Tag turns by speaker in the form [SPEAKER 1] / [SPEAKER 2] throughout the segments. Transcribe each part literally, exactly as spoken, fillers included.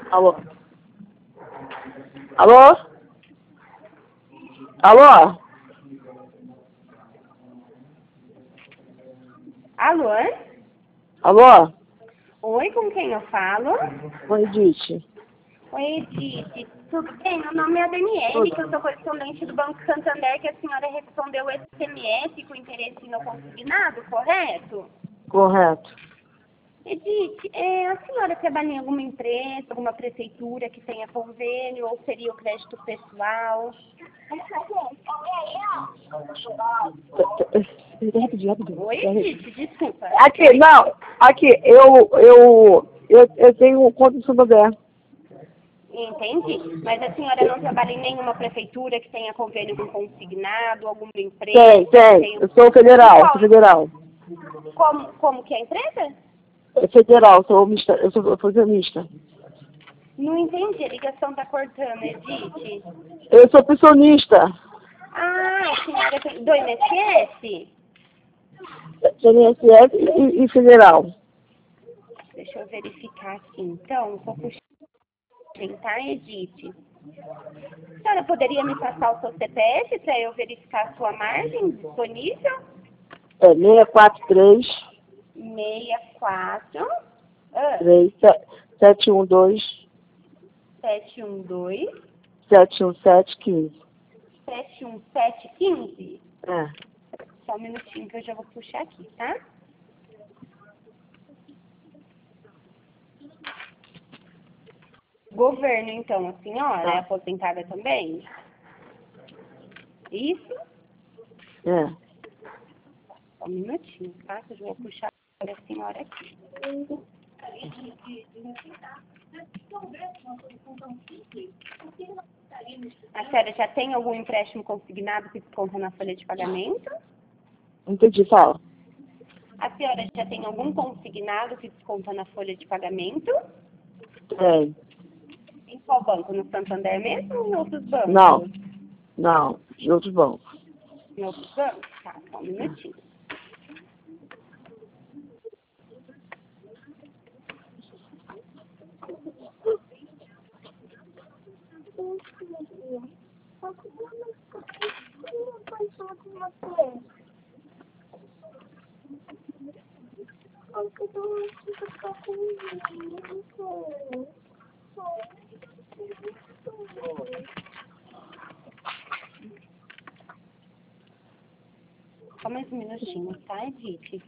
[SPEAKER 1] Alô? Alô? Alô?
[SPEAKER 2] Alô?
[SPEAKER 1] Alô?
[SPEAKER 2] Oi, com quem eu falo?
[SPEAKER 1] Oi, Edith.
[SPEAKER 2] Oi, Edith. Tudo bem? Meu nome é a Daniele, que eu sou correspondente do Banco Santander, que a senhora respondeu o S M S com interesse no consignado, correto?
[SPEAKER 1] Correto.
[SPEAKER 2] Edith, é, a senhora trabalha em alguma empresa, alguma prefeitura que tenha convênio, ou seria o crédito pessoal?
[SPEAKER 1] Rapidinho, rapidinho.
[SPEAKER 2] Oi, Edith, desculpa.
[SPEAKER 1] Aqui, não. Aqui, eu, eu, eu, eu tenho conta em Santander.
[SPEAKER 2] Entendi. Mas a senhora não trabalha em nenhuma prefeitura que tenha convênio com consignado, alguma empresa?
[SPEAKER 1] Tem,
[SPEAKER 2] que
[SPEAKER 1] tem.
[SPEAKER 2] tenha-
[SPEAKER 1] Eu sou federal,
[SPEAKER 2] Qual?
[SPEAKER 1] sou federal.
[SPEAKER 2] Como, como que é a empresa?
[SPEAKER 1] É federal, sou mista, eu sou pensionista.
[SPEAKER 2] Não entendi, a ligação tá cortando, Edith.
[SPEAKER 1] Eu sou pensionista.
[SPEAKER 2] Ah, a senhora tem do I N S S?
[SPEAKER 1] I N S S e, e federal.
[SPEAKER 2] Deixa eu verificar aqui, então. Vou puxar, tá, Edith? A senhora poderia me passar o seu C P F para eu verificar a sua margem disponível?
[SPEAKER 1] É seis quatro três,
[SPEAKER 2] seis quatro ah,
[SPEAKER 1] três, sete um dois,
[SPEAKER 2] sete um dois
[SPEAKER 1] sete um sete, quinze.
[SPEAKER 2] sete um sete quinze.
[SPEAKER 1] É.
[SPEAKER 2] Só um minutinho que eu já vou puxar aqui, tá? Governo, então, a senhora
[SPEAKER 1] Tá.
[SPEAKER 2] é aposentada também? Isso?
[SPEAKER 1] É.
[SPEAKER 2] Só um minutinho, tá? Que eu já vou puxar a senhora aqui. A senhora já tem algum empréstimo consignado que desconta na folha de pagamento?
[SPEAKER 1] Entendi, fala.
[SPEAKER 2] A senhora já tem algum consignado que desconta na folha de pagamento?
[SPEAKER 1] Tem.
[SPEAKER 2] Em qual banco? No Santander mesmo ou em outros bancos?
[SPEAKER 1] Não. Não. De outros bancos.
[SPEAKER 2] Em outros bancos? Tá, só um minutinho. Só mais um minutinho, tá, Edith?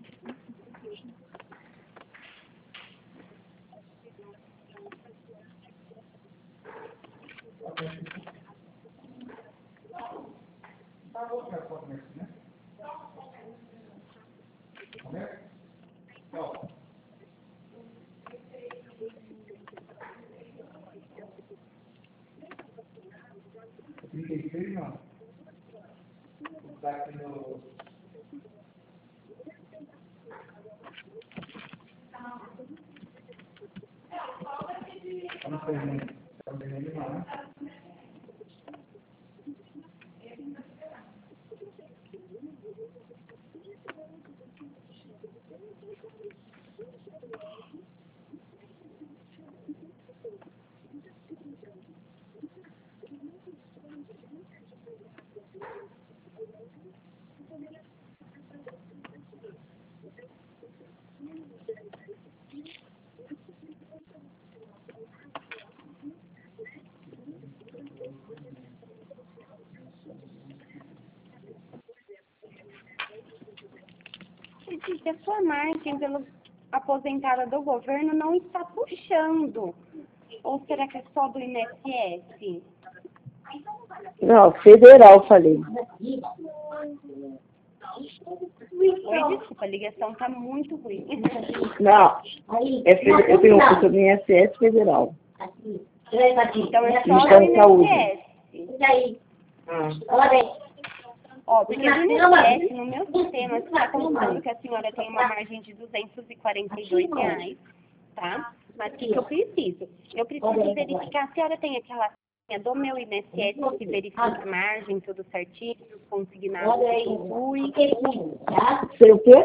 [SPEAKER 3] trinta e seis, não. Tá aqui no... Não sei, né? Tá vendo ele lá, né?
[SPEAKER 2] Edith, a sua margem pelo aposentada do governo não está puxando. Ou será que é só do I N S S?
[SPEAKER 1] Não, federal, falei.
[SPEAKER 2] Oi, desculpa, a ligação tá muito ruim.
[SPEAKER 1] Não. É federal. Eu tenho eu tenho I N S S federal.
[SPEAKER 2] Então é só
[SPEAKER 1] Ministério
[SPEAKER 2] do
[SPEAKER 1] da Saúde.
[SPEAKER 2] I N S S.
[SPEAKER 1] Ah.
[SPEAKER 2] Ó, porque no I N S S, no meu sistema, está contando que a senhora tem uma margem de duzentos e quarenta e dois reais, tá? Mas o que, que eu preciso? Eu preciso verificar se a senhora tem aquela senha do meu I N S S que verifica a margem, tudo certinho, consignado que possui.
[SPEAKER 1] Sei o quê?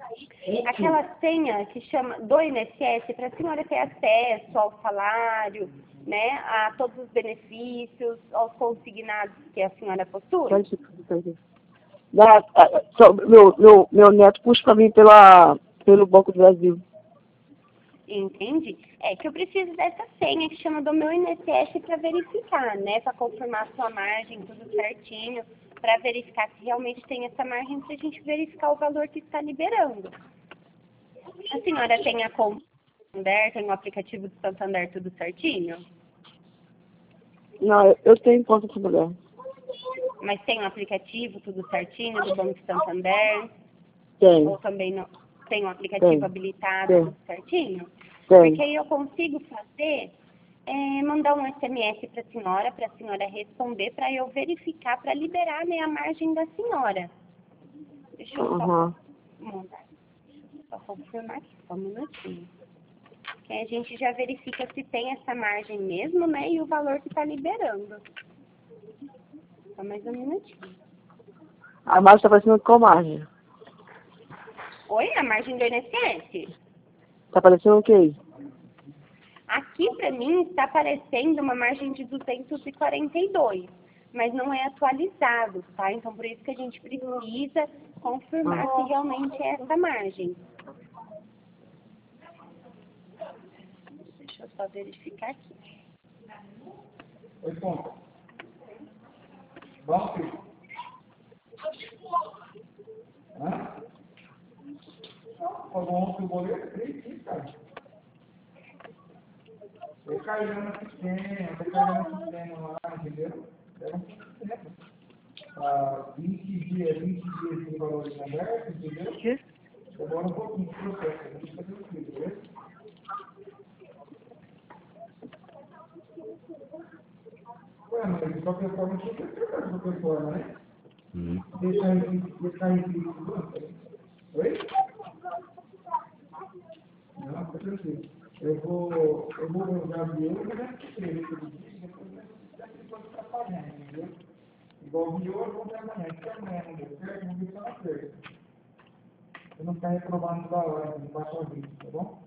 [SPEAKER 2] Aquela senha que chama do I N S S para a senhora ter acesso ao salário, né, a todos os benefícios, aos consignados que a senhora possui?
[SPEAKER 1] Da, a- só, meu, meu, meu neto puxa para mim pela, pelo Banco do Brasil.
[SPEAKER 2] Entende? É que eu preciso dessa senha que chama do meu I N S S para verificar, né, para confirmar a sua margem, tudo certinho, para verificar se realmente tem essa margem, para a gente verificar o valor que está liberando. A senhora tem a conta do Santander, tem o aplicativo do Santander tudo certinho?
[SPEAKER 1] Não, eu, eu tenho conta de mulher.
[SPEAKER 2] Mas tem o aplicativo tudo certinho do Banco Santander?
[SPEAKER 1] Tem,
[SPEAKER 2] Ou também não tem um aplicativo
[SPEAKER 1] Tem.
[SPEAKER 2] habilitado
[SPEAKER 1] Tem.
[SPEAKER 2] tudo certinho?
[SPEAKER 1] tem.
[SPEAKER 2] Porque aí eu consigo fazer, é, mandar um S M S para a senhora, para a senhora responder, para eu verificar, para liberar, né, a margem da senhora. Deixa eu só
[SPEAKER 1] Uhum.
[SPEAKER 2] mandar. Só confirmar aqui, só um minutinho. Que a gente já verifica se tem essa margem mesmo, né? E o valor que está liberando. Só mais um minutinho.
[SPEAKER 1] A margem está parecendo com margem.
[SPEAKER 2] Oi, a margem do I N S S?
[SPEAKER 1] Está parecendo o quê?
[SPEAKER 2] Aqui para mim está aparecendo uma margem de duzentos e quarenta e dois. Mas não é atualizado, tá? Então por isso que a gente precisa confirmar se realmente é essa margem. Deixa eu só verificar aqui.
[SPEAKER 3] Oi, ponto. Bom, filho. Hã? Pagou ontem o boleto? Três dias, cara. Eu caí no sistema, eu caí no sistema lá, entendeu? Era um sistema. Ah, vinte dias, vinte dias de valor de aberto, entendeu?
[SPEAKER 1] Quê?
[SPEAKER 3] Demora um pouquinho de processo, a gente vai fazer tudo, entendeu? Ué, mas de qualquer forma, tinha que trocar de qualquer forma, né?
[SPEAKER 4] Hum.
[SPEAKER 3] Deixar em deixar em tudo. Oi? Não, tá tranquilo. Eu vou, eu vou usar de ouro, mas é que escrever todo dia, depois eu vou ficar pagando, entendeu? Igual de ouro, vou ver amanhã. Se amanhã não deu certo, vou ver só na terça. Eu não ficar reprovando da hora, não baixa a vida, tá bom?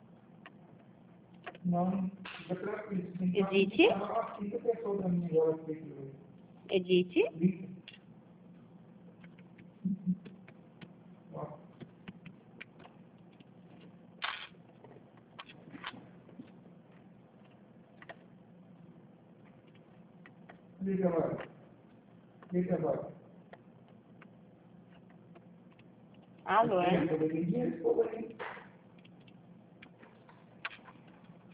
[SPEAKER 3] Não, fica tranquilo.
[SPEAKER 2] Edith?
[SPEAKER 3] Fica pessoa pra mim agora que eu
[SPEAKER 2] Edith?
[SPEAKER 3] Liga. Ó. Liga agora. Liga agora.
[SPEAKER 2] Alô, é?
[SPEAKER 3] Eu vou ter dinheiro, pô, hein?